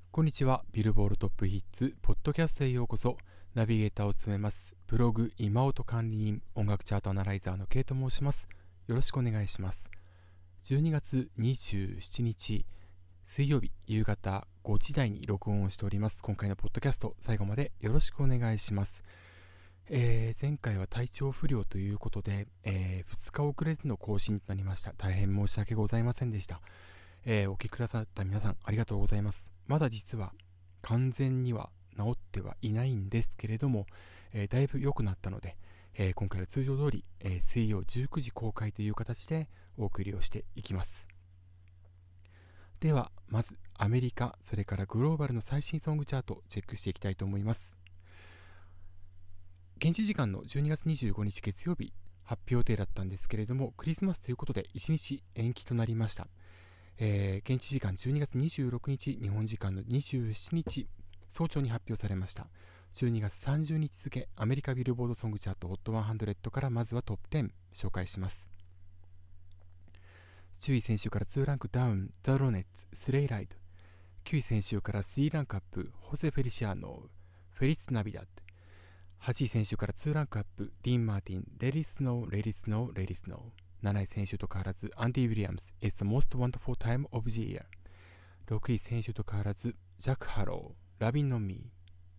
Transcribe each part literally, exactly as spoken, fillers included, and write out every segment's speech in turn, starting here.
こんにちは。ビルボールトップヒッツポッドキャストへようこそ。ナビゲーターを務めますブログ今音管理人音楽チャートアナライザーの K と申します。よろしくお願いします。じゅうにがつにじゅうしちにち水曜日夕方ごじ台に録音をしております。今回のポッドキャスト最後までよろしくお願いします。えー、前回は体調不良ということで、えー、ふつか遅れての更新となりました。大変申し訳ございませんでした。えー、お聞きくださった皆さんありがとうございます。まだ実は完全には治ってはいないんですけれども、えー、だいぶ良くなったので、えー、今回は通常通り、えー、水曜じゅうくじ公開という形でお送りをしていきます。ではまずアメリカ、それからグローバルの最新ソングチャートをチェックしていきたいと思います。現地時間のじゅうにがつにじゅうごにち月曜日発表予定だったんですけれども、クリスマスということでいちにち延期となりました。えー、現地時間じゅうにがつにじゅうろくにち、日本時間のにじゅうしちにち早朝に発表されました。じゅうにがつさんじゅうにち付アメリカビルボードソングチャート ホットひゃく からまずはトップじゅう紹介します。じゅうい先週からにランクダウン、ザ・ロネッツ、スレイライド。きゅうい先週からスリーランクアップ、ホセ・フェリシアーノ、フェリス・ナビダッド。はちい先週からにランクアップ、ディーン・マーティン、レディス・ノー、レディス・ノー、レディス・ノー。なない先週と変わらずアンディ・ウィリアムズ It's the most wonderful time of the year。 ろくい先週と変わらずジャック・ハロー Loving on Me。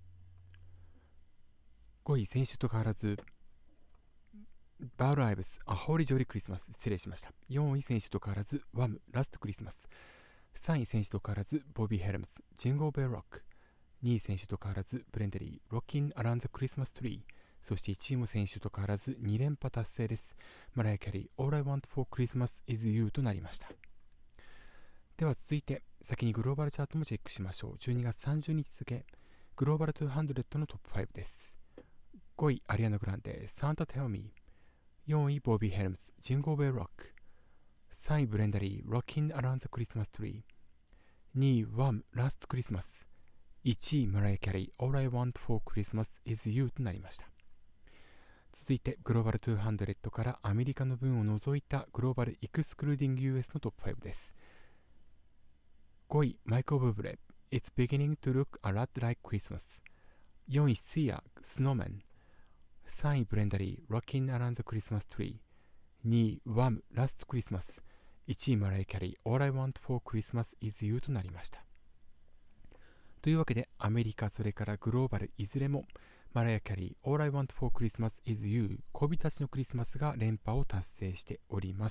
ごい先週と変わらずバール・アイブス A Holy Jolly Christmas。 失礼しました。よんい先週と変わらずワム Last Christmas。 さんい先週と変わらずボビー・ヘルムズ Jingle Bell Rock。 にい選手と変わらずブレンデリー Rockin' Around the Christmas Tree。そしていちいも選手と変わらずに連覇達成です。マライア・キャリー All I Want for Christmas is You となりました。では続いて先にグローバルチャートもチェックしましょう。じゅうにがつさんじゅうにち付グローバルにひゃくのトップごです。ごいアリアナ・グランデ Santa Tell Me。 よんいボビー・ヘルムズ Jingle Bell Rock。 さんいブレンダリー Rockin' Around the Christmas Tree。 にいワム Last Christmas。 いちいマライア・キャリー All I Want for Christmas is You となりました。続いてグローバルにひゃくからアメリカの分を除いたグローバルエクスクルーディング ユーエス のトップごです。ごいマイク・オブブレ It's beginning to look a lot like Christmas。 よんいシア Snowman。 さんいブレンダリー Rockin' Around the Christmas Tree。 にいワム Last Christmas。 いちいマライア・キャリー All I Want for Christmas is You となりました。というわけでアメリカ、それからグローバルいずれもマライア・キャリー All I Want for Christmas is You、 恋人たちのクリスマスが連覇を達成しております。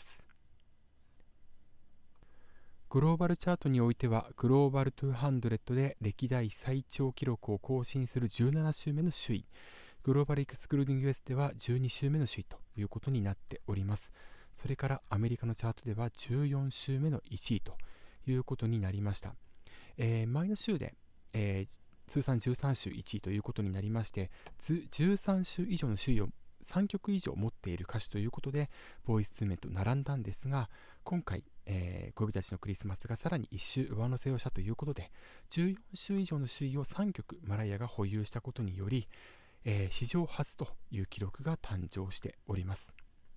グローバルチャートにおいてはグローバルにひゃくで歴代最長記録を更新するじゅうななしゅうめの首位、グローバルエクスクルーディング ユーエス ではじゅうにしゅうめの首位ということになっております。それからアメリカのチャートではじゅうよんしゅうめのいちいということになりました。えー、前の週で、えー通算じゅうさんしゅういちいということになりまして、じゅうさんしゅう以上の首位をさんきょく以上持っている歌手ということでボーイズツーメンと並んだんですが、今回、えー、恋人たちのクリスマスがさらにいっ週上乗せをしたということでじゅうよんしゅう以上の首位をさんきょくマライアが保有したことにより、えー、史上初という記録が誕生しております。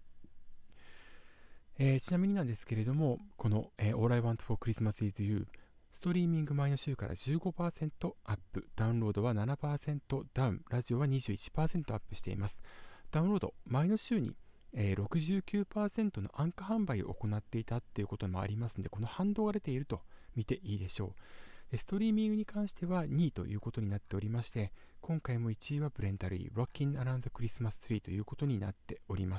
えー、ちなみになんですけれども、この、えー、All I Want for Christmas is You、ストリーミング前の週から じゅうごパーセント アップ、ダウンロードは ななパーセント ダウン、ラジオは にじゅういちパーセント アップしています。ダウンロード、前の週に、えー、ろくじゅうきゅうパーセント の安価販売を行っていたということもありますので、この反動が出ていると見ていいでしょう。でストリーミングに関してはにいということになっておりまして、今回もいちいはブレンダリー Rockin' Around the Christmas Tree ということになっております。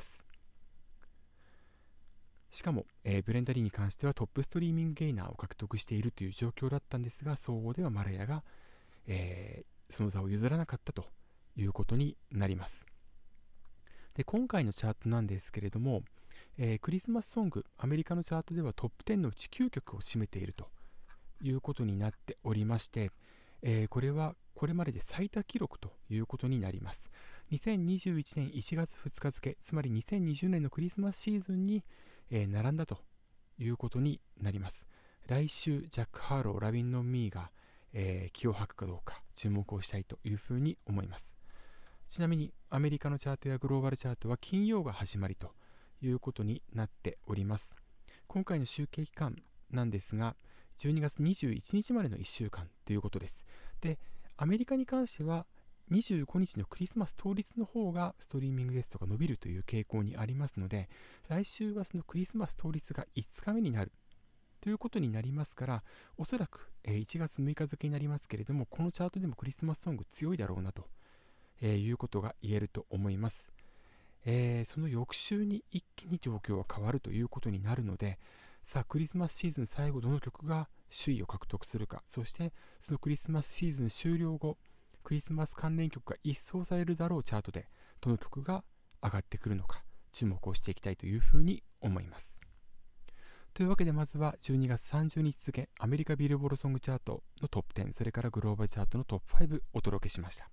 しかも、えー、ブレンダリーに関してはトップストリーミングゲイナーを獲得しているという状況だったんですが、総合ではマラヤが、えー、その座を譲らなかったということになります。で今回のチャートなんですけれども、えー、クリスマスソング、アメリカのチャートではトップじゅうのうちきゅうきょくを占めているということになっておりまして、えー、これはこれまでで最多記録ということになります。にせんにじゅういちねんいちがつふつか付、つまりにせんにじゅうねんのクリスマスシーズンにえー、並んだということになります。来週ジャック・ハーロー ラビン・ノン・ミーが、えー、気を吐くかどうか注目をしたいというふうに思います。ちなみにアメリカのチャートやグローバルチャートは金曜が始まりということになっております。今回の集計期間なんですがじゅうにがつにじゅういちにちまでのいっしゅうかんということです。で、アメリカに関してはにじゅうごにちのクリスマス当日の方がストリーミングですとか伸びるという傾向にありますので、来週はそのクリスマス当日がいつかめになるということになりますから、おそらくいちがつむいか付になりますけれども、このチャートでもクリスマスソング強いだろうなということが言えると思います。えー、その翌週に一気に状況は変わるということになるので、さあクリスマスシーズン最後どの曲が首位を獲得するか、そしてそのクリスマスシーズン終了後、クリスマス関連曲が一掃されるだろうチャートでどの曲が上がってくるのか注目をしていきたいというふうに思います。というわけで、まずはじゅうにがつさんじゅうにち付アメリカビルボードソングチャートのトップじゅう、それからグローバルチャートのトップごお届けしました。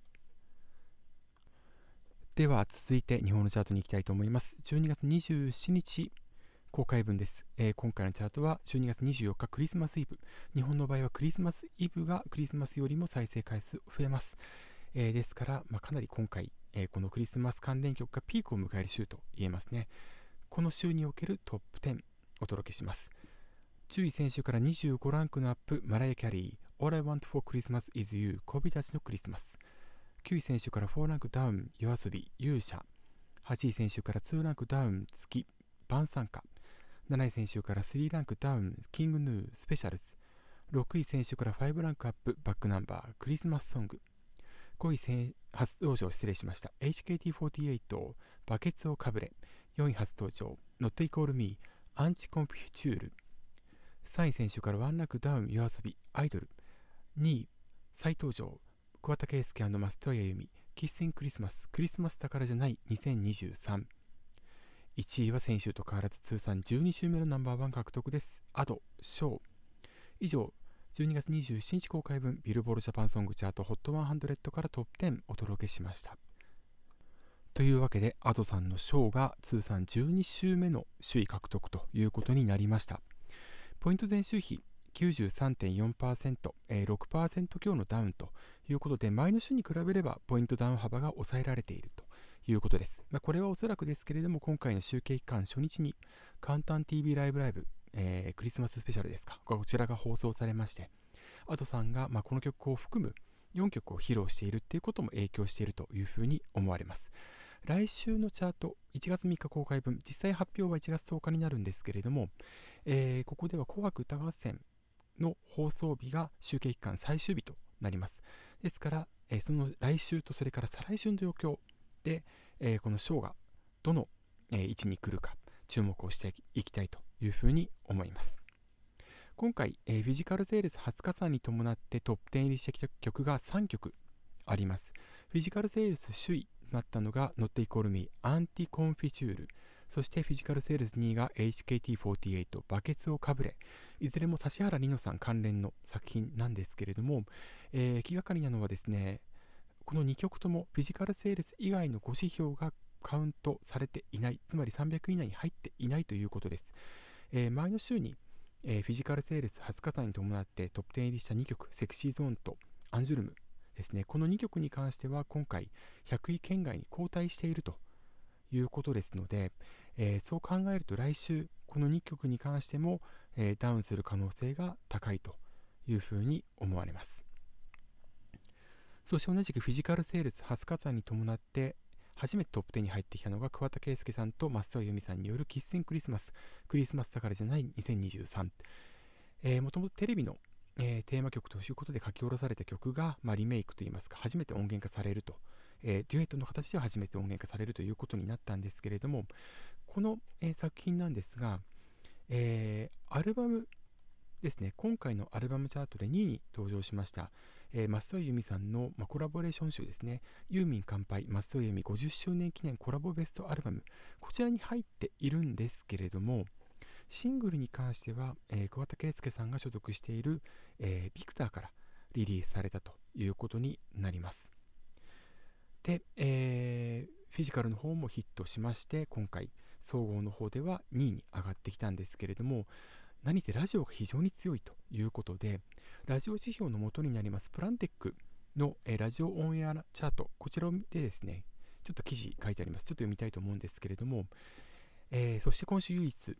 では続いて日本のチャートに行きたいと思います。じゅうにがつにじゅうしちにち公開分です。えー、今回のチャートはじゅうにがつにじゅうよっかクリスマスイブ。日本の場合はクリスマスイブがクリスマスよりも再生回数増えます。えー、ですから、まあ、かなり今回、えー、このクリスマス関連曲がピークを迎える週と言えますね。この週におけるトップじゅうお届けします。じゅうい先週からにじゅうごランクのアップ、マライア・キャリー All I Want for Christmas is You 恋人たちのクリスマス。きゅうい選手からよんランクダウン、夜遊び、勇者。はちい選手からにランクダウン、月、晩餐歌。なない選手からさんランクダウン、キングヌー、スペシャルズ。ろくい選手からごランクアップ、バックナンバー、クリスマスソング。ごい初登場、失礼しました。エイチケーティーフォーティーエイト、バケツをかぶれ。よんい初登場、Not Equal Me、アンチコンフィチュール。さんい選手からいちランクダウン、夜遊び、アイドル。にい再登場、桑田佳祐&増戸谷由実、キッスインクリスマス、クリスマスだからじゃないにせんにじゅうさん。いちいは先週と変わらず通算じゅうに週目のナンバーワン獲得です。アド、ショー。以上、じゅうにがつにじゅうしちにち公開分、ビルボードジャパンソングチャート ホットひゃく からトップじゅうお届けしました。というわけで、アドさんのショーが通算じゅうに週目の首位獲得ということになりました。ポイント前週比 きゅうじゅうさんてんよんパーセント、えー、ろくパーセント 強のダウンということで、前の週に比べればポイントダウン幅が抑えられているということです。まあ、これはおそらくですけれども、今回の集計期間初日にカウンタン ティーブイ ライブライブ、えー、クリスマススペシャルですか、こちらが放送されまして、アドさんがまあこの曲を含むよんきょくを披露しているということも影響しているというふうに思われます。来週のチャート、いちがつみっか公開分、実際発表はいちがつとおかになるんですけれども、えー、ここでは紅白歌合戦の放送日が集計期間最終日となります。ですから、えー、その来週とそれから再来週の状況で、えー、このショーがどの、えー、位置に来るか注目をしていきたいというふうに思います。今回、えー、フィジカルセールス初加算に伴ってトップじゅう入りしてきた曲がさんきょくあります。フィジカルセールス首位となったのが Not Equal Me、アンティコンフィチュール、そしてフィジカルセールスにいが エイチケーティーフォーティーエイト、バケツをかぶれ。いずれも指原莉乃さん関連の作品なんですけれども、えー、気がかりなのはですね、このにきょくともフィジカルセールス以外のご指標がカウントされていない、つまりさんびゃくい以内に入っていないということです。えー、前の週に、えー、フィジカルセールス初加算に伴ってトップじゅう入りしたにきょく、セクシーゾーンとアンジュルムですね、このにきょくに関しては今回ひゃくい圏外に後退しているということですので、えー、そう考えると来週このにきょくに関しても、えー、ダウンする可能性が高いというふうに思われます。そして同じくフィジカルセールス初加算に伴って初めてトップじゅうに入ってきたのが桑田佳祐さんと増戸由美さんによるキッスインクリスマス、クリスマスだからじゃないにせんにじゅうさん。もともとテレビの、えー、テーマ曲ということで書き下ろされた曲が、まあ、リメイクといいますか初めて音源化されると、えー、デュエットの形では初めて音源化されるということになったんですけれども、この、えー、作品なんですが、えー、アルバムですね、今回のアルバムチャートでにいに登場しました、えー、増戸由美さんの、まあ、コラボレーション集ですね、ユーミン乾杯増戸由美ごじゅっしゅうねん記念コラボベストアルバム、こちらに入っているんですけれども、シングルに関しては、えー、桑田佳祐さんが所属している、えー、ビクターからリリースされたということになります。で、えー、フィジカルの方もヒットしまして、今回総合の方ではにいに上がってきたんですけれども、何せラジオが非常に強いということで、ラジオ指標の元になりますプランテックの、えー、ラジオオンエアチャート、こちらでですね、ちょっと記事書いてあります。ちょっと読みたいと思うんですけれども、えー、そして今週唯一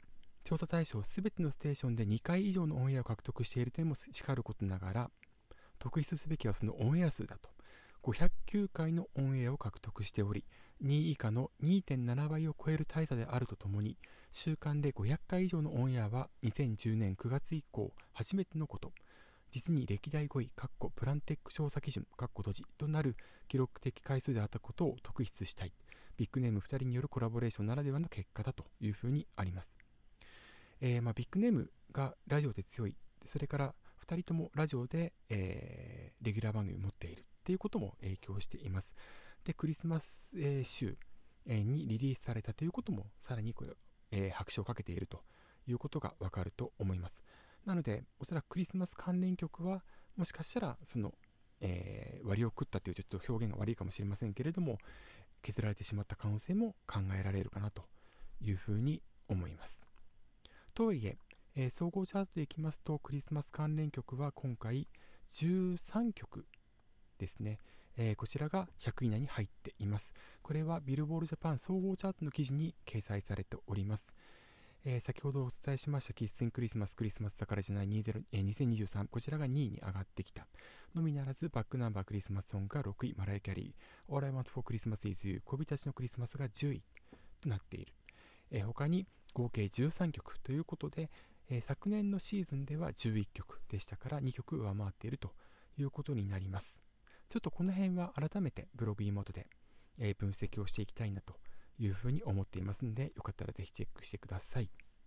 調査対象すべてのステーションでにかい以上のオンエアを獲得している点もしかることながら、特筆すべきはそのオンエア数だと。ごひゃくきゅうかいのオンエアを獲得しており、にい以下の にてんなな 倍を超える大差であるとともに、週間でごひゃっかい以上のオンエアはにせんじゅうねんくがつ以降初めてのこと。実に歴代ごい、プランテック調査基準、閉じとなる記録的回数であったことを特筆したい。ビッグネームふたりによるコラボレーションならではの結果だというふうにあります。えーまあ、ビッグネームがラジオで強い、それからふたりともラジオで、えー、レギュラー番組を持っているっていうことも影響しています。で、クリスマス、えー、週、えー、にリリースされたということもさらにこれ、えー、拍手をかけているということがわかると思います。なので、おそらくクリスマス関連曲はもしかしたらその、えー、割りを食ったというちょっと表現が悪いかもしれませんけれども、削られてしまった可能性も考えられるかなというふうに思います。とはいえ、えー、総合チャートでいきますと、クリスマス関連曲は今回じゅうさんきょくですね。えー、こちらがひゃくい以内に入っています。これはビルボールジャパン総合チャートの記事に掲載されております。えー、先ほどお伝えしましたキッスインクリスマス、クリスマスだからじゃないにじゅう、えー、にせんにじゅうさん、こちらがにいに上がってきたのみならず、バックナンバークリスマスソングがろくい、マライア・キャリー、All I Want for Christmas is You、小人たちのクリスマスがじゅういとなっている。えー、他に合計じゅうさんきょくということで、えー、昨年のシーズンではじゅういっきょくでしたからにきょく上回っているということになります。ちょっとこの辺は改めてブログ妹で、えー、分析をしていきたいなというふうに思っていますので、よかったらぜひチェックしてください。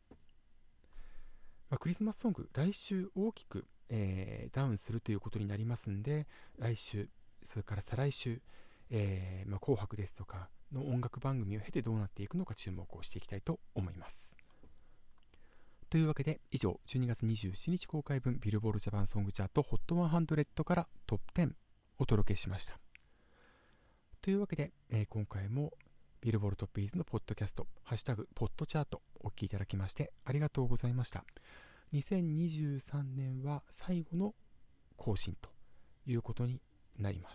まあ、クリスマスソング、来週大きく、えー、ダウンするということになりますので、来週、それから再来週、えーまあ、紅白ですとかの音楽番組を経てどうなっていくのか注目をしていきたいと思います。というわけで、以上、じゅうにがつにじゅうしちにち公開分ビルボールジャパンソングチャート ホットひゃくからトップじゅうをお届けしました。というわけで、えー、今回もビルボールトップイーズのポッドキャスト、ハッシュタグポッドチャートお聞きいただきましてありがとうございました。にせんにじゅうさんねんは最後の更新ということになります。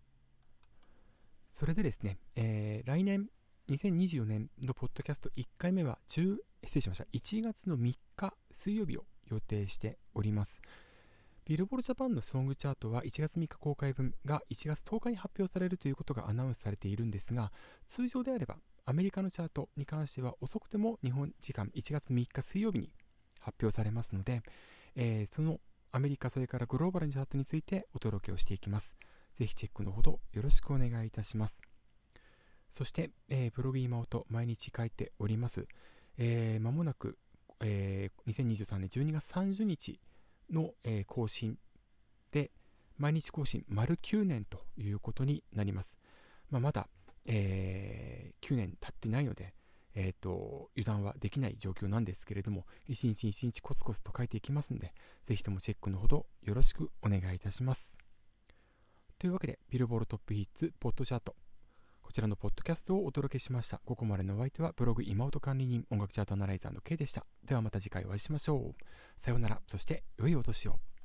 それでですね、えー、来年にせんにじゅうよねんのポッドキャストいっかいめはじゅう失礼しましたいちがつのみっか水曜日を予定しております。ビルボールジャパンのソングチャートはいちがつみっか公開分がいちがつとおかに発表されるということがアナウンスされているんですが、通常であればアメリカのチャートに関しては遅くても日本時間いちがつみっか水曜日に発表されますので、えー、そのアメリカそれからグローバルのチャートについてお届けをしていきます。ぜひチェックのほどよろしくお願いいたします。そして、えー、ブログ今音毎日書いております。えー、間もなく、えー、にせんにじゅうさんねんじゅうにがつさんじゅうにちの、えー、更新で毎日更新丸きゅうねんということになります。まあ、まだ、えー、きゅうねん経ってないので、えーと、油断はできない状況なんですけれども、一日一日コツコツと書いていきますので、ぜひともチェックのほどよろしくお願いいたします。というわけで、ビルボールトップヒッツポッドチャート、こちらのポッドキャストをお届けしました。ここまでのお相手はブログ今音管理人音楽チャートアナライザーの K でした。ではまた次回お会いしましょう。さようなら、そして良いお年を。